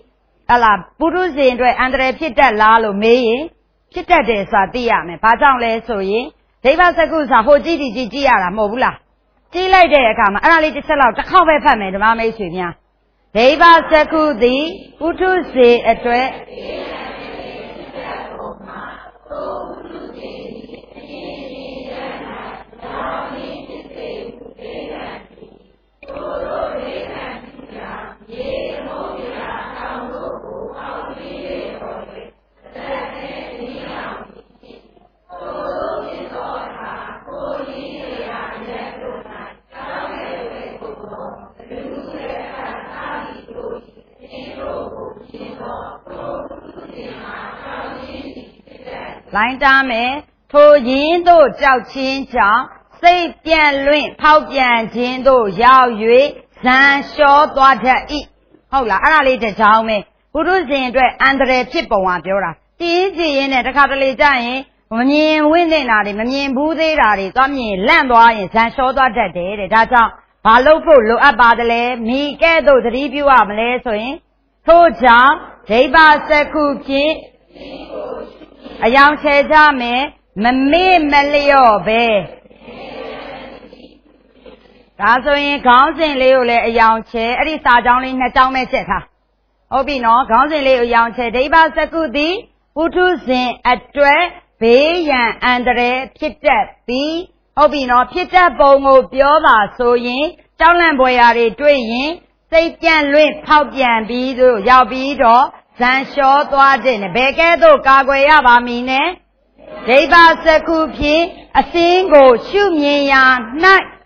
ဟလာပုထုဇဉ်အတွက်အန္တရာယ်ဖြစ်တတ်လားလို့မေးရင်ဖြစ်တတ်တယ်ဆိုတာသိရမယ်ဘာကြောင့်လဲဆိုရင်ဒိဗ္ဗစကုစာဟိုကြည့်ကြည့်ကြည့်ရတာမဟုတ်ဘူးလားကြည့်လိုက်တဲ့အခါမှာအဲ့ဒါလေးတစ်ချက်လောက်တစ်ခေါက်ပဲဖတ်မယ်ဓမ္မမိတ်ဆွေများဒိဗ္ဗစကုသည်ပုထုဇဉ်အတွက်လိုင်းတားမယ်ထိုရင်းတို့ကြောက်ချင်းကြောင့်စိတ်ပြန့်လွင့်ဖောက်ပြန်ခြင်းတို့ရောက်၍ဇံလျှောသွားတတ်၏ဟုတ်လားအဲ့ဒါလေးတစ်ကြောင်းပဲပုထုဇဉ်အတွက်အန္တရာယ်ဖြစ်ပုံကပြောတာတင်းကြည့်ရင်လည်းတစ်ခါတလေကြာရင်မမြင်ဝင့်နေတာတွေမမြင်ဘူးသေးတာတွေသွားမြင်လန့်သွားရင်ဇံလျှောသွားတတ်တယ်တဲ့ဒါကြောင့်ဘာလို့ဖို့လိုအပ်ပါတယ်လဲမိကဲ့သို့သတိပြုရမလဲဆိုရင်ထို့ကြောင့်ဒိဗ္ဗစကုဖြင့်အယောင်ချေကြမယ်မမေ့မလျော့ပဲဒါဆိုရင်ခေါင်းစဉ်လေးကိုလည်းအယောင်ချေအဲ့ဒီစာကြောင်းလေးနှစ်ကြောင်းပဲချက်ထားဟုတ်ပြီနော်ခေါင်းစဉ်လေးကိုအယောင်ချေဒိဗ္ဗစကုသည်ပုထုဇဉ်အတွက်ဘေးရန်အန္တရာယ်ဖြစ်တတ်ပြီးဟုတ်ပြီနော်ဖြစ်တတ်ပုံကိုပြောပါဆိုရင်ကြောက်လန့်ပွေရာတွေတွေ့ရင်စိတ်ပြန့်လွင့်ဖောက်ပြန်ပြီးတို့ရောက်ပြီးတော့ဇံလျှောသွားတဲ့ဘယ်ကဲ့သို့ကာကွယ်ရပါမည်နဲ့ဒိဗ္ဗစကုဖြင့်အစင်းကိုရှုမြင်ရာ၌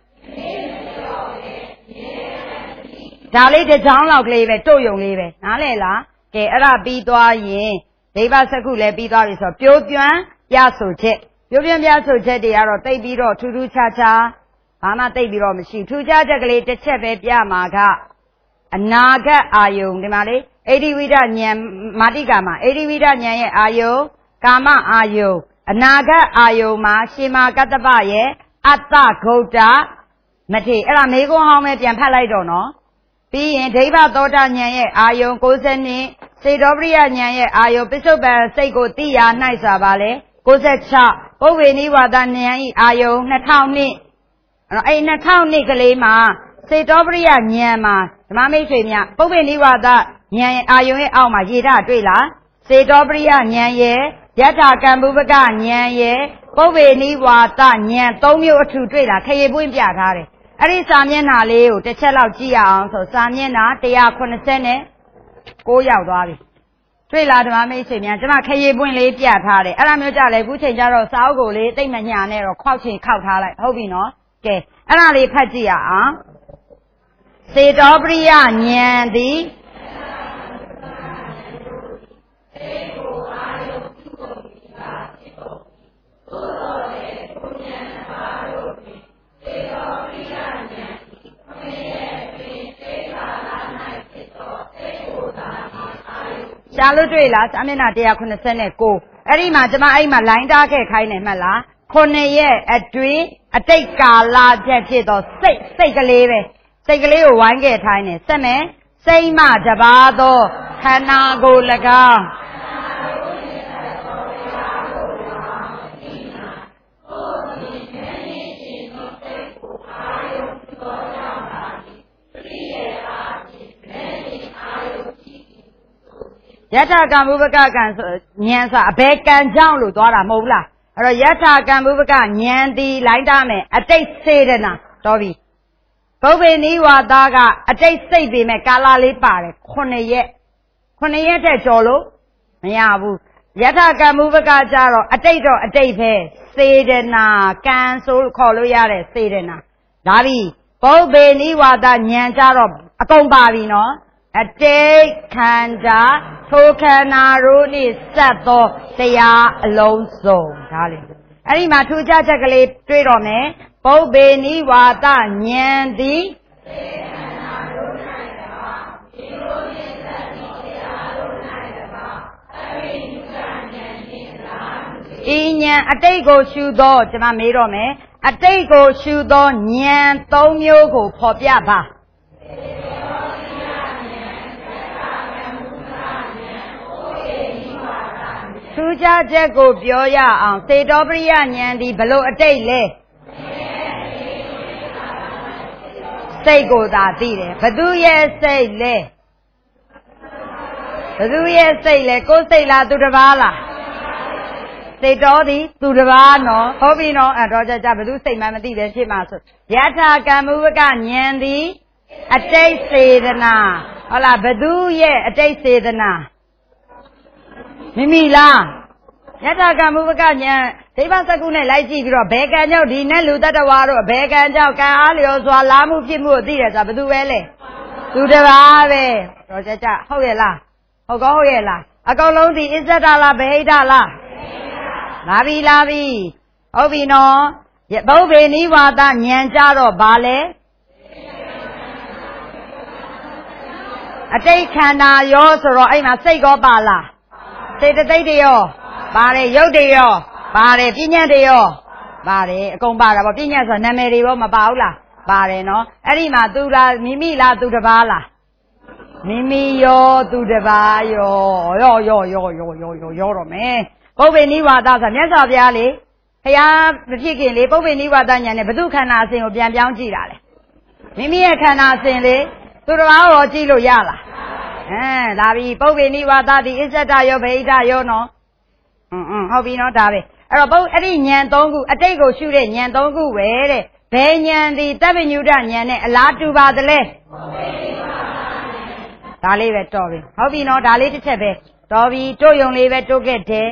ဒါလေးတစ်ကြောင်းလောက်ကလေးပဲတို့ယုံလေးပဲနားလည်လားကဲအဲ့ဒါပြီးသွားရင်ဒိဗ္ဗစကုလည်းပြီးသွားပြီဆိုတော့ပြိုးပြွမ်းပြဆိုချက်ပြိုးပြွမ်းပြဆိုချက်တွေကတော့တိတ်ပြီးတော့ထူးထူးခြားခြားဘာမှတိတ်ပြီးတော့မရှိထူးခြားချက်ကလေးတစ်ချက်ပဲပြမှာကအနာဂတ်အာယုံဒီမှာလေအေဒီဝိဒဉာဏ်မာတိကာမအေဒီဝိဒဉာဏ်ရဲ့အာယုံကာမအာယုံအနာဂတ်အာယုံမှာရှင်မာကတ္တပရဲ့အတ္တဂုတ်တမထေအဲ့ဒါမေကွန်းဟောင်းပဲပြန်ဖတ်လိုက်တော့နော်ပြီးရင်ဒိဗ္ဗသောတာဉာဏ်ရဲ့အာယုံကိုးဆယ်နှစ်စေတောပရိယဉာဏ်ရဲ့အာယုံပစ္စုပန်စိတ်ကိုသိရာ၌ဆိုပါလေကိုးဆယ်ခြောက်ပုဗ္ဗေနိဝါဒဉာဏ်ဤအာယုံနှစ်ထောင်နှစ်အဲ့နှစ်ထောင်နှစ်ကလေးမှာစေတောပရိယဉာဏ်မှာဓမ္မမိတ်ဆွေများပုဗ္ဗေနိဝါဒဉာဏ်ရဲ့အာယုံရဲ့အောက်မှာရေဓာတွေ့လားစေတောပရိယဉာဏ်ရဲ့ယထာကံဘုပကဉာဏ်ရဲ့ပုဗ္ဗေနိဝါဒဉာဏ်သုံးမျိုးအထူတွေ့လားခရေပွင့်ပြထားတယ်အဲ့ဒီစာမျက်နှာလေးကိုတစ်ချက်လောက်ကြည့်ရအောင်ဆိုစာမျက်နှာone eighty-nineရောက်သွားပြီတွေ့လားဓမ္မမိတ်ဆွေများကျွန်မခရေပွင့်လေးပြထားတယ်အဲ့ဒါမျိုးကြလဲအခုချိန်ကျတော့စာအုပ်ကိုလေးတိတ်မညာနဲ့တော့ခောက်ချင်ခောက်ထားလိုက်ဟုတ်ပြီနော်ကဲအဲ့ဒါလေးဖတ်ကြည့်ရအောင်စေတောပရိယဉာဏ်သည်ရှားလို့တွေ့လားစာမျက်နှာone eighty-nineအဲ့ဒီမှာကျွန်မအဲ့ဒီမှာလိုင်းတားခဲ့ခိုင်းနေမှတ်လားခုနှစ်ရက်အတွင်းအတိတ်ကာလချက်ဖြစ်တော့စိတ်စိတ်ကလေးပဲစိတ်ကလေးကိုဝိုင်းခဲ့ထိုင်းနေစက်မယ်စိတ်မှတပါးသောခန္ဓာကိုယ်၎င်းယထာကံဘုပကကံဆိုဉာဏ်ဆိုအဘယ်ကံကြောင့်လို့သွားတာမဟုတ်ဘူးလားအဲ့တော့ယထာကံဘုပကဉာဏ်ဒီလိုက်တာမယ်အတိတ်စေတနာတော်ပြီပုဗ္ဗေနိဝါဒကအတိတ်စိတ်ပေမဲ့ကာလလေးပါတယ်9ရက်9ရက်တဲ့ကြော်လို့မရဘူးယထာကံဘုပကကြတော့အတိတ်တော့အတိတ်ပဲစေတနာကံဆိုခေါ်လို့ရတဲ့စေတနာဒါပြီပုဗ္ဗေနိဝါဒဉာဏ်ကြတော့အကုန်ပါပြီနော်အတိတ်ခန္ဓာထိုခန္ဓာတို့နှင့်စပ်သောတရားအလုံးစုံဒါလေအဲ့ဒီမှာထူးခြားချက်ကလေးတွေ့တော့မယ်ပုဗ္ဗေနိဝါဒဉာဏ်သည်သေခန္ဓာတို့၌တပါဒီလိုနှင့်စပ်သောတရားတို့၌တပါအရိညဉာဏ်နှင့်လားဤဉာဏ်အတိတ်ကိုရှုသောကျွန်မမေးတော့မယ်အတိတ်ကိုရှုသောဉာဏ်သုံးမျိုးကိုဖော်ပြပါထူးခြားချက်ကိုပြောရအောင်စေတောပရိယဉာဏ်ဒီဘလို့အတိတ်လဲစိတ်ကိုသာသိတယ်ဘသူရဲ့စိတ်လဲဘသူရဲ့စိတ်လဲကိုယ်စိတ်လားသူတစ်ပါးလားစိတ်တော်သည်သူတစ်ပါးနော်ဟုတ်ပြီနော်အဲ့တော့ကြကြဘသူစိတ်မှမသိတယ်ဖြစ်မှာဆိုယထာကမ္မဝကဉာဏ်သည်အတိတ်စေတနာဟုတ်လားဘသူရဲ့အတိတ်စေတနာမိမိလားယထာကမ္မဝကဉာဏ်ဒိဗ္ဗစကုနဲ့လိုက်ကြည့်ပြီးတော့ဘယ်ကံကြောင့်ဒီနဲ့လူတ attva တို့ဘယ်ကံကြောင့်ကံအားလျော်စွာလာမှုဖြစ်မှုကိုသိတယ်ဆိုတာဘသူပဲလဲသူတစ်ပါးပဲတော့ကြကြဟုတ်ရဲ့လားဟုတ်ကောဟုတ်ရဲ့လားအကောင်လုံးဒီအစ္ဆဒလားဗဟိတလားလာပြီလာပြီဟုတ်ပြီနော်ဘုဗ္ဗေနိဝါဒဉာဏ်ကြတော့ဘာလဲအတိတ်ခန္ဓာရောဆိုတော့အဲ့မှာစိတ်ကောပါလားစေတသိက်တွေရောပါတယ်ရုပ်တွေရောပါတယ်ပညာတွေရောပါတယ်အကုန်ပါတာပေါ့ပညာဆိုနာမည်တွေရောမပါဘူးလားပါတယ်နော်အဲ့ဒီမှာသူလားမိမိလားသူတစ်ပါးလားမိမိရောသူတစ်ပါးရောရောရောရောရောရောရောရောတော့မယ်ပုဗ္ဗေနိဝါဒဆိုမြတ်စွာဘုရားလေဘုရားမဖြစ်ခင်လေပုဗ္ဗေနိဝါဒဉာဏ်နဲ့ဘု து ခန္ဓာအစဉ်ကိုပြန်ပြောင်းကြည့်တာလေမိမိရဲ့ခန္ဓာအစဉ်လေသူတစ်ပါးရောကြည့်လို့ရလားအဲဒါပြီပုဗ္ဗေနိဝါဒတိအစ္ဆဒယောဗဟိတယောနော်อืมอืมဟုတ်ပြီနော်ဒါပဲအဲ့တော့ပုအဲ့ဒီဉာဏ်သုံးခုအတိတ်ကိုရှုတဲ့ဉာဏ်သုံးခုပဲတဲ့ဘယ်ဉာဏ်ဒီတပ္ပညုတဉာဏ်နဲ့အလားတူပါသလဲဒါလေးပဲတော်ပြီဟုတ်ပြီနော်ဒါလေးတစ်ချက်ပဲတော်ပြီတို့ယုံလေးပဲတိုးခဲ့တယ်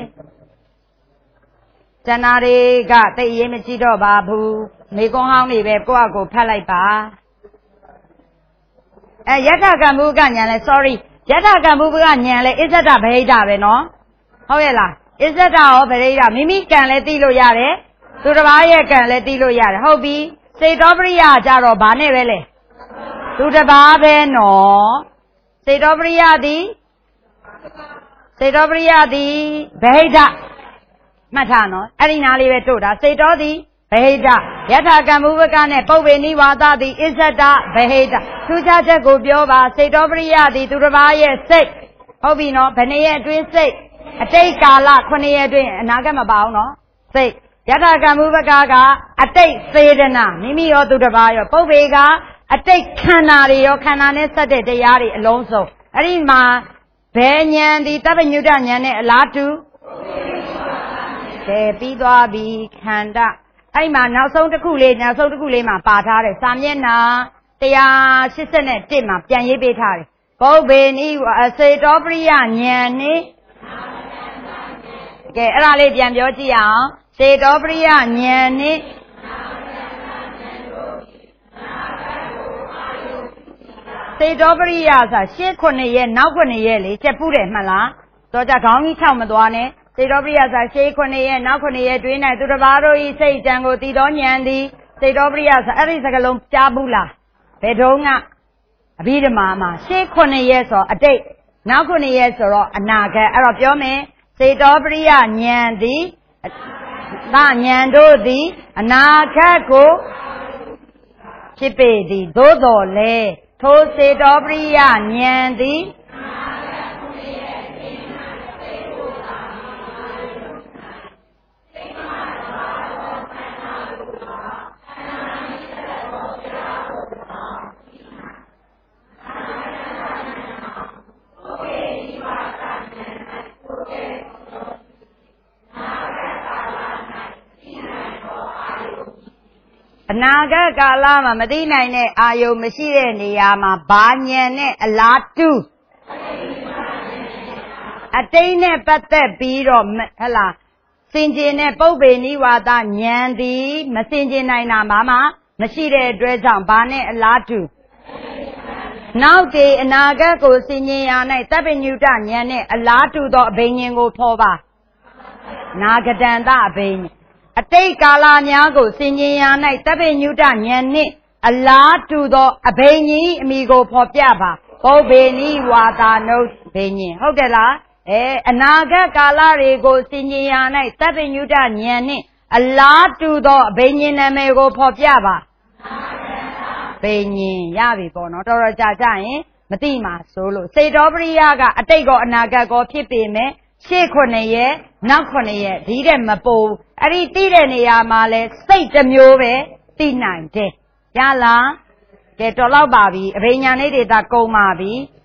ကျန်တာတွေကတိတ်ရေးမရှိတော့ပါဘူးမိကွန်းဟောင်းတွေပဲကိုယ့်အကိုဖတ်လိုက်ပါအဲယထာကမ္မုကဉာဏ်လဲ sorry ယထာကမ္မုကဉာဏ်လဲအစ္ဆဒဗဟိတပဲနော်ဟုတ်ရဲ့လားအစ္ဆဒရောဗဟိတမိမိကံလဲသိလို့ရတယ်သူတစ်ပါးရဲ့ကံလဲသိလို့ရတယ်ဟုတ်ပြီစေတောပရိယကြတော့ဗာနဲ့ပဲလေသူတစ်ပါးပဲနော်စေတောပရိယသည်စေတောပရိယသည်ဗဟိတမှတ်ထားနော်အဲ့ဒီနားလေးပဲတို့တာစေတောသည်ဗဟိတယထာကမ္မုဝကနဲ့ပုဗ္ဗေနိဝါဒသည်အစ္ဆဒဗဟိတထူးခြားချက်ကိုပြောပါစေတောပရိယသည်သူတစ်ပါးရဲ့စိတ်ဟုတ်ပြီနော်ဘယ်နှစ်ရဲ့အတွင်းစိတ်အတိတ်ကာလခုနှစ်ရဲ့အတွင်းအနာဂတ်မပါအောင်နော်စိတ်ယထာကမ္မုဝကကအတိတ်စေတနာမိမိရောသူတစ်ပါးရောပုဗ္ဗေကအတိတ်ခန္ဓာတွေရောခန္ဓာနဲ့ဆက်တဲ့တရားတွေအလုံးစုံအဲ့ဒီမှာဘယ်ဉာဏ်ဒီတပ္ပညုတဉာဏ်နဲ့အလားတူကဲပြီးသွားပြီခန္ဓာအဲ့မှာနောက်ဆုံးတစ်ခုလေးနောက်ဆုံးတစ်ခုလေးမှာပါထားတယ်စာမျက်နှာone eighty-oneမှာပြန်ရေးပေးထားတယ်ပုဗ္ဗေနိစေတောပရိယဉာဏ်နဲ့ကဲအဲ့ဒါလေးပြန်ပြောကြည့်အောင်စေတောပရိယဉာဏ်နဲ့စေတောပရိယဆိုတာရှေ့ခုနှစ်ရဲ့နောက်ခုနှစ်ရဲ့လေချက်ပူးတယ်မှတ်လားတော့ကြခေါင်းကြီးခြောက်မသွားနဲ့စေတောပရိယဆိုတာရှေ့ခုနှစ်ရဲ့နောက်ခုနှစ်ရဲ့တွင်း၌သူတစ်ပါးတို့ဤစိတ်ကြံကိုတည်သောဉာဏ်သည်စေတောပရိယဆိုအဲ့ဒီစကားလုံးကြားဘူးလားဘယ်တော့ကအဘိဓမ္မာမှာရှေ့ခုနှစ်ရဲ့ဆိုအတိတ်နောက်ခုနှစ်ရဲ့ဆိုတော့အနာဂတ်အဲ့တော့ပြောမယ်စေတောပရိယဉာဏ်သည်သာဉာဏ်တို့သည်အနာဂတ်ကိုဖြစ်ပေသည်သို့တော်လဲထိုစေတောပရိယဉာဏ်သည်အနာဂတ်ကာလမှာမသိနိုင်တဲ့အာယုံမရှိတဲ့နေရာမှာဘာဉာဏ်နဲ့အလားတူအတိတ်နဲ့ပတ်သက်ပြီးတော့ဟလာစင်ကြင်တဲ့ပုဗ္ဗေနိဝါဒဉာဏ်သည်မစင်ကြင်နိုင်တာဘာမှမရှိတဲ့အတွက်ကြောင့်ဘာနဲ့အလားတူနောက်ဒီအနာဂတ်ကိုစင်ကြင်ရ၌တပ္ပညုတဉာဏ်နဲ့အလားတူသောအဘိညာဉ်ကိုဖော်ပါနာဂတန္တအဘိညာဉ်အတိတ်ကာလများကိုစင်ကြင်ရ၌တပ္ပညုတဉာဏ်နှင့်အလားတူသောအဘိညာဉ်အမိကိုဖော်ပြပါပုဗ္ဗေနိဝါဒနုဘိညာဉ်ဟုတ်တယ်လားအဲအနာဂတ်ကာလတွေကိုစင်ကြင်ရ၌တပ္ပညုတဉာဏ်နှင့်အလားတူသောအဘိညာဉ်နာမည်ကိုဖော်ပြပါဘိညာဉ်ရပြီပေါ့နော်တော်တော်ကြာကြရင်မသိမှာဆိုလို့စေတောပရိယကအတိတ်ကောအနာဂတ်ကောဖြစ်ပေမဲ့ရှေ့ခုနှစ်ရက်နောက်ခုနှစ်ရက်ဒီတဲ့မပိုးအဲ့ဒီသိတဲ့နေရာမှာလဲစိတ်တစ်မျိုးပဲသိနိုင်တယ်ရလားကဲတော်တော့ပါပြီအဘိညာဉ်လေးတွေသာကုံပါပြီ